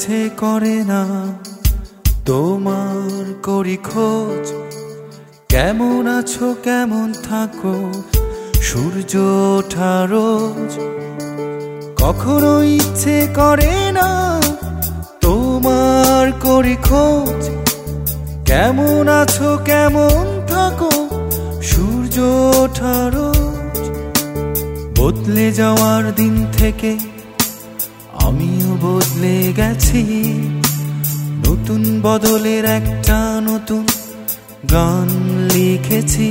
ইচ্ছে করে না তোমার করি খোঁজ। কেমন আছো কেমন থাকো সূর্য ওঠা রোজ। কখনো ইচ্ছে করে না তোমার করি খোঁজ। কেমন আছো কেমন থাকো সূর্য ওঠা রোজ। বদলে যাওয়ার দিন থেকে আমিও বদলে গেছি। নতুন বদলের একটা নতুন গান লিখেছি।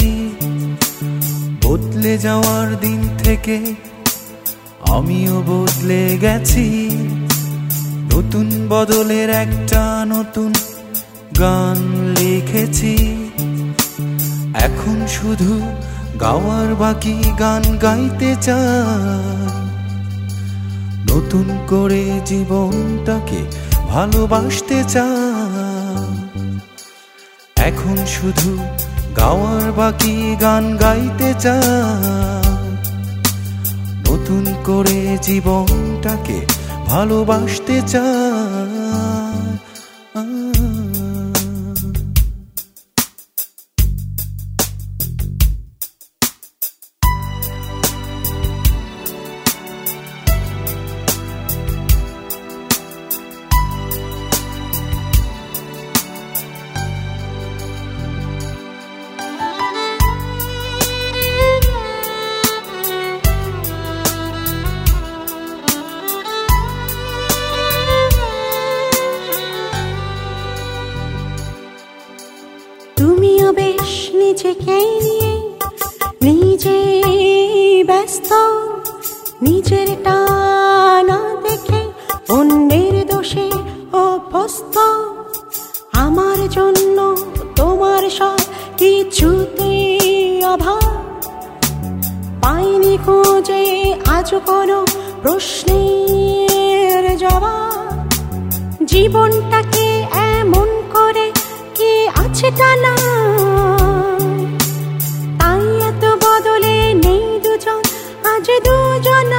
বদলে যাওয়ার দিন থেকে আমিও বদলে গেছি। নতুন বদলের একটা নতুন গান লিখেছি। এখন শুধু গাওয়ার বাকি গান গাইতে চাই। নতুন করে জীবনটাকে ভালোবাসতে চাই। এখন শুধু গাওয়ার বাকি গান গাইতে চাই। নতুন করে জীবনটাকে ভালোবাসতে চাই। তুমিও বেশ নিজেকে নিয়ে নিজে ব্যস্ত। নিজের টানা দেখে অন্যের দোষে অভ্যস্ত। আমার জন্য তোমার সব কিছুতে অভাব। পাইনি খুঁজে আজ কোনো প্রশ্নের জবাব। জীবনটাকে এমন করে কে আছে টানা। তাই এত বদলে নেই দুজন আজ দুজনা।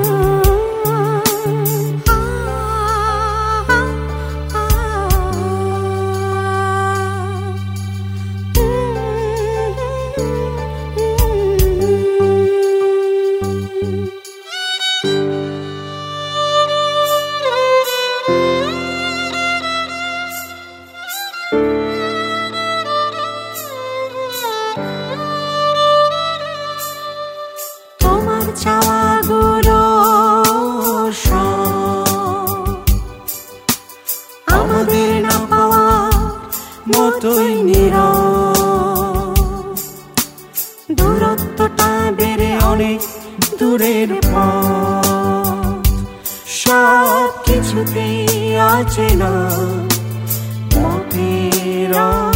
চাওয়াগুলো আমাদের না পাওয়ার মতোই নীরব। দূরত্বটা বেড়ে অনেক দূরের পথ। সব কিছুতেই আছে না মতের